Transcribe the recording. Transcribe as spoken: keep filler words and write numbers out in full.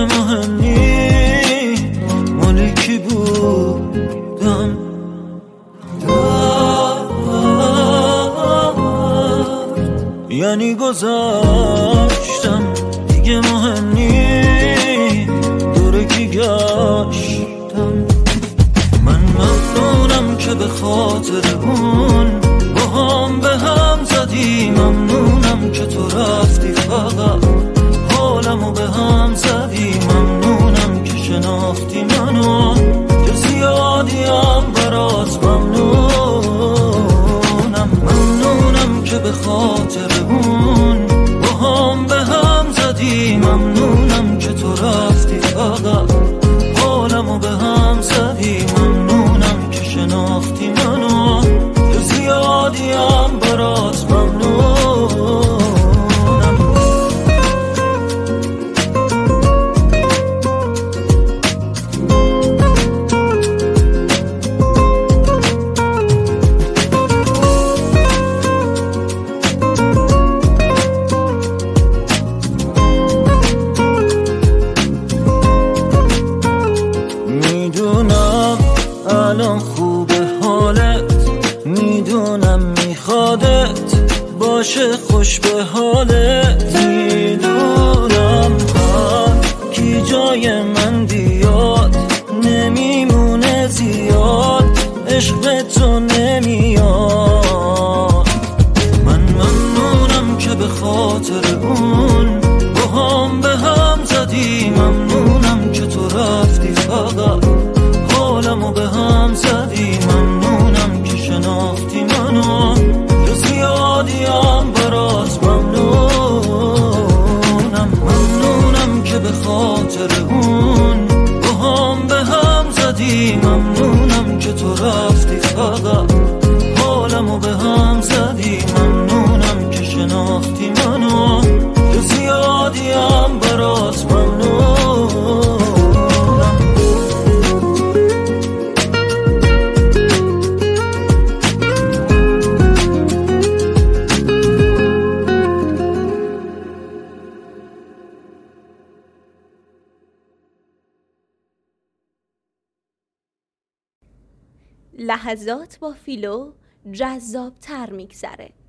مهم نی مال کی بودم. یعنی گذاشتم دیگه مهم نی دوره کی گشتم. من ممنونم که به خاطر اون با هم به هم زدی، ممنونم که تو رفتی فقط حالمو به هم زدی، ممنونم که شناختی منو که زیادیم برات ممنونم. ممنونم که به خاطر اون با هم به هم زدی، ممنونم که تو رفتی فقط حالمو به هم زدی، ممنونم که شناختی منو که زیادیم برات ممنونم. میدونم الان خوبه حالت، میدونم میخوادت باشه خوش به حالت، میدونم هر کی جای من بیاد نمیمونه زیاد، عشق به تو نمیاد. من ممنونم که به خاطر اون با هم به هم زدی، ممنونم که تو رفتی فقط حالمو به هم زدی، ممنونم که شناختی منو که زیادیم برات ممنونم. ممنونم که به خاطر اون با هم به هم زدی، ممنونم که تو رفتی فقط حالمو به هم زدی، ممنونم که شناختی منو که زیادیم برات ممنونم. لحظات با فیلو جذاب تر میگذره.